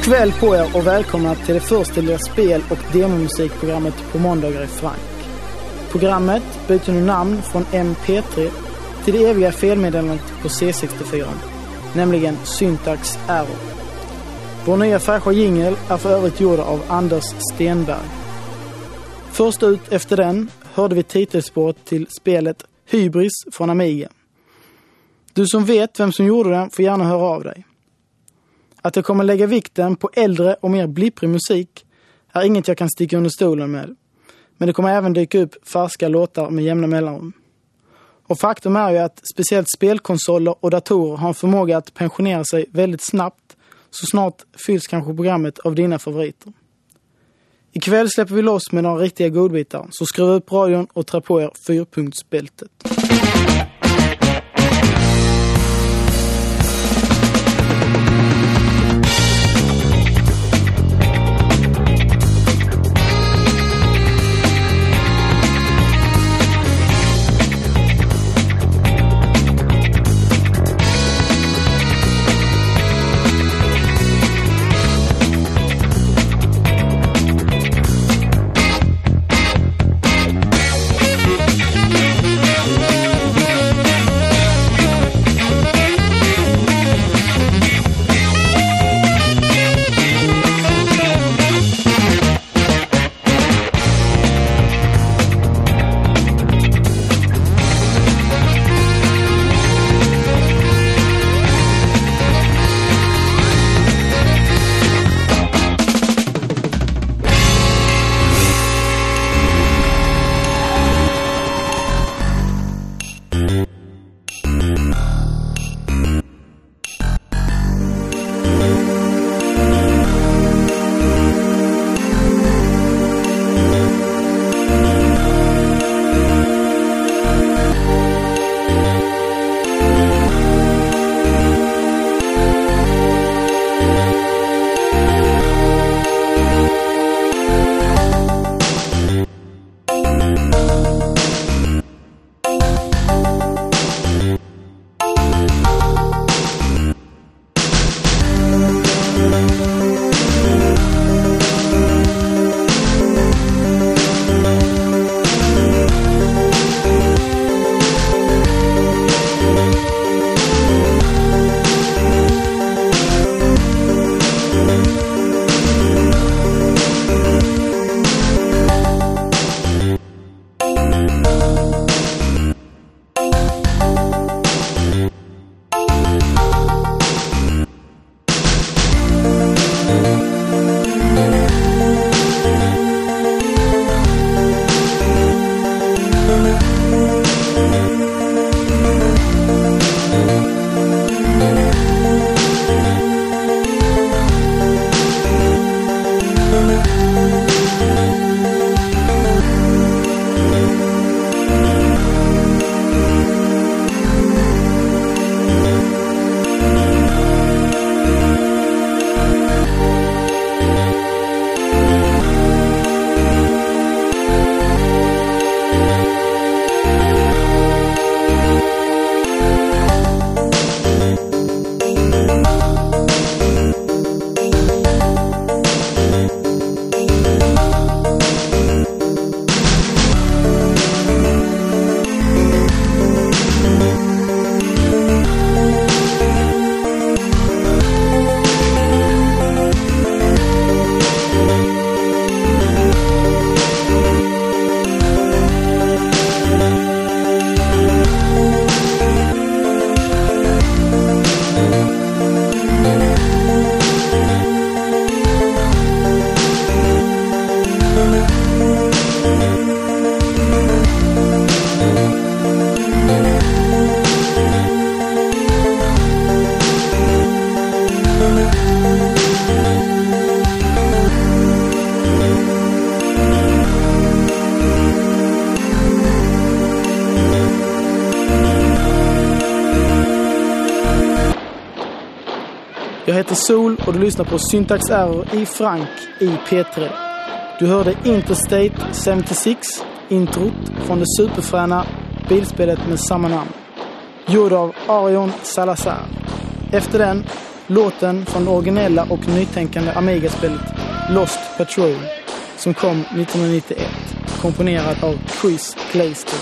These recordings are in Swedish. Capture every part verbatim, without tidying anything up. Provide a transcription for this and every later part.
God kväll på er och välkomna till det första lilla spel- och demomusikprogrammet på måndagar i Frank. Programmet byter nu namn från M P tre till det eviga felmeddelandet på C sextiofyra, nämligen Syntax Error. Vår nya fräscha jingle är för övrigt gjord av Anders Stenberg. Först ut efter den hörde vi titelspåret till spelet Hybris från Amiga. Du som vet vem som gjorde den får gärna höra av dig. Att jag kommer lägga vikten på äldre och mer blipprig musik är inget jag kan sticka under stolen med. Men det kommer även dyka upp färska låtar med jämna mellanrum. Och faktum är ju att speciellt spelkonsoler och datorer har en förmåga att pensionera sig väldigt snabbt, så snart fylls kanske programmet av dina favoriter. Ikväll släpper vi loss med några riktiga godbitar, så skruva upp radion och trä på er fyrpunktsbältet. Jag heter Sol och du lyssnar på Syntax Error i Frank i P tre. Du hörde Interstate sjuttiosex, introt från det superfräna bilspelet med samma namn, gjord av Arion Salazar. Efter den Låten från det originella och nytänkande Amiga-spelet Lost Patrol som kom nittonhundranittioett, komponerad av Chris Glaister.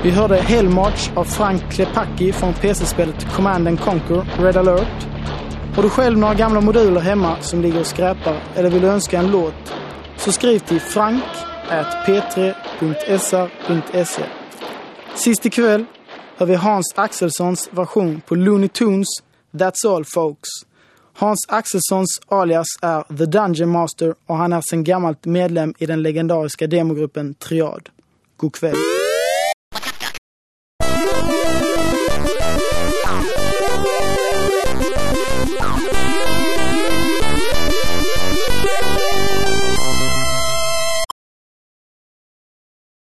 Vi hörde Hellmarch av Frank Klepacki från P C-spelet Command and Conquer Red Alert. Har du själv några gamla moduler hemma som ligger och skräpar eller vill du önska en låt, så skriv till frank at p tre punkt s r punkt se. Sist ikväll hör vi Hans Axelssons version på Looney Tunes That's All Folks. Hans Axelssons alias är The Dungeon Master och han är sedan gammalt medlem i den legendariska demogruppen Triad. God kväll.